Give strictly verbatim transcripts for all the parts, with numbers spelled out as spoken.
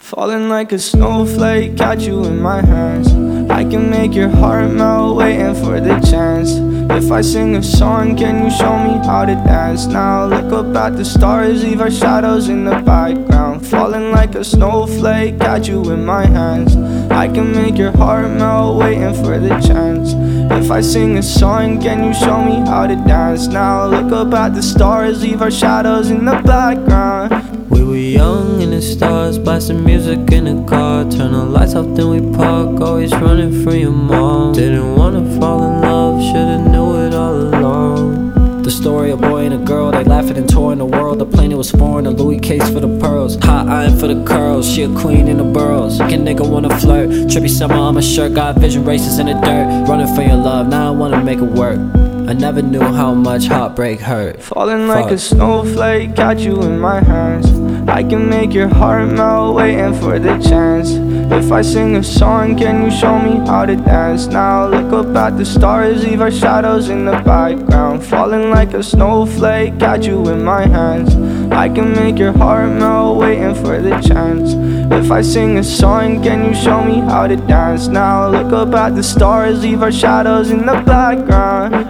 Falling like a snowflake, got you in my hands. I can make your heart melt, waiting for the chance. If I sing a song, can you show me how to dance? Now look up at the stars, leave our shadows in the background. Falling like a snowflake, got you in my hands. I can make your heart melt, waiting for the chance. If I sing a song, can you show me how to dance? Now look up at the stars, leave our shadows in the background. We were young in the stars, blasting music in the car. Turn the lights off, then we park, always running from your mom. Didn't wanna fall in love, should've knew it all along. The story of a boy and a girl, they laughing and touring the world. The plane it was foreign, a Louis case for the pearls. Hot iron for the curls, she a queen in the burls. Can nigga wanna flirt, trippy summer on my shirt. Got vision races in the dirt, running for your love, now I wanna make it work. I never knew how much heartbreak hurt. Falling Fuck. like a snowflake, got you in my hands. I can make your heart melt, waiting for the chance. If I sing a song, can you show me how to dance? Now look up at the stars, leave our shadows in the background. Falling like a snowflake, got you in my hands. I can make your heart melt, waiting for the chance. If I sing a song, can you show me how to dance? Now look up at the stars, leave our shadows in the background.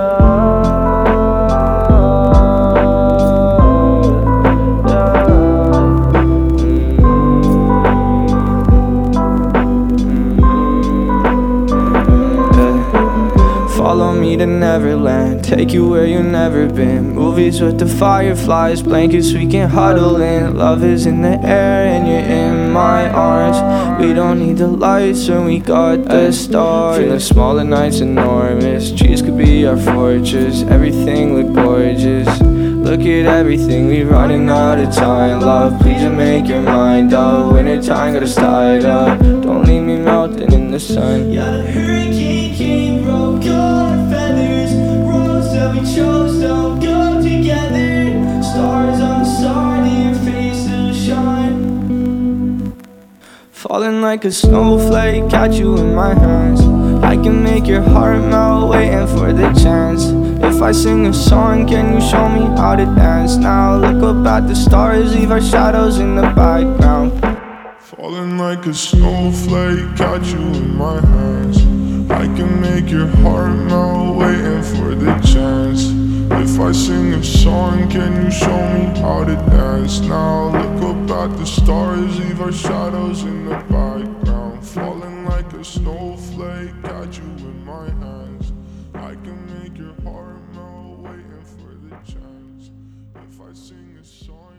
Follow me to Neverland, take you where you've never been. Movies with the fireflies, blankets we can huddle in. Love is in the air and you're in my arms. We don't need the lights when we got the stars. Feeling small and nights enormous, trees could be our fortress. Everything look gorgeous, look at everything, we running out of time. Love, please don't make your mind up. Winter time got us tied up, don't leave me melting in the sun. Yeah, the hurricane came, broke all our feathers. Roads that we chose don't go together. Stars on the side of your face will shine. Falling like a snowflake, got you in my hands. I can make your heart melt, waiting for the chance. If I sing a song, can you show me how to dance? Now look up at the stars, leave our shadows in the background. Falling like a snowflake, got you in my hands. I can make your heart melt, waiting for the chance. If I sing a song, can you show me how to dance? Now look up at the stars, leave our shadows in the background. Falling like a snowflake, got you in my hands. I can make your heart melt, waiting for the chance. If I sing a song